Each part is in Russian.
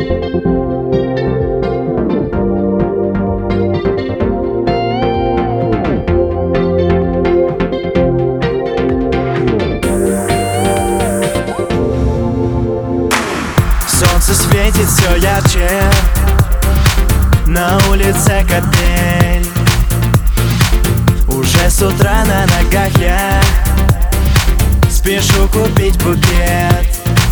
Солнце светит все ярче, на улице капель. Уже с утра на ногах я спешу купить букет.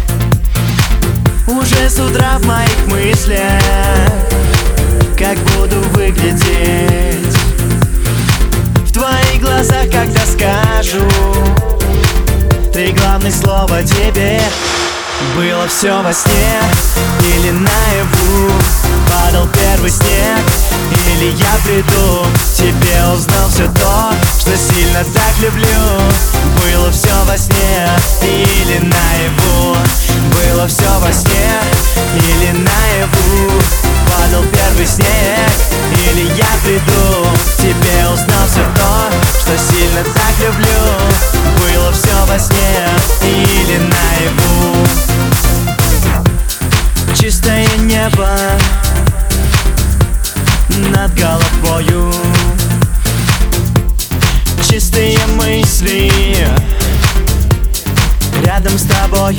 Уже с утра в моих мыслях, как буду выглядеть в твоих глазах, когда скажу три главных слова тебе. Было все во сне или наяву, падал первый снег, или я приду к тебе, узнал все то, что сильно так люблю. Было все во сне или наяву, было все во сне или наяву, падал первый снег, или я приду к тебе, узнал все то, что сильно так люблю. Было все во сне или наяву. Чистое небо над головою, чистые мысли рядом с тобою,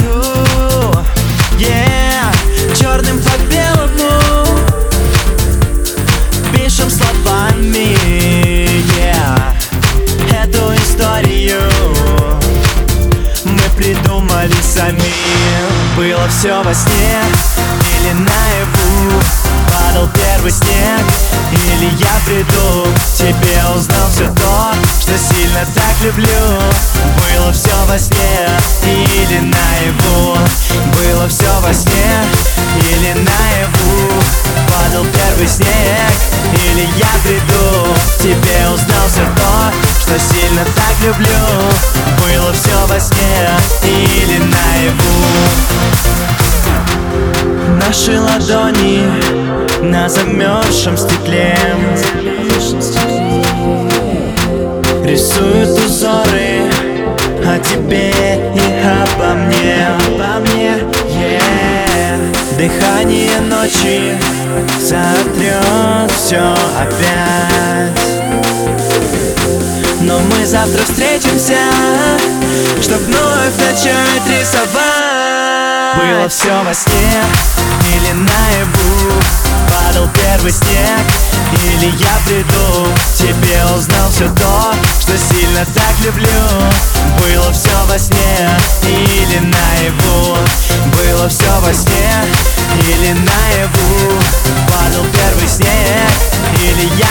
черным по белому пишем словами, эту историю мы придумали сами. Было все во сне или наяву, падал первый снег, или я приду к тебе, узнал все то, что сильно так люблю. Было все во сне или наяву, было все во сне или наяву, падал первый снег, или я приду к тебе, узнал все то, что сильно так люблю. Было все во сне или наяву. Наши ладони на замерзшем стекле рисуют узоры о тебе и обо мне, Дыхание ночи сотрет все опять, но мы завтра встретимся, чтоб вновь начать рисовать. Было все во сне или наяву, падал первый снег, или я приду к тебе, узнал все то, что сильно так люблю. Было все во сне или наяву, было все во сне или наяву, падал первый снег, или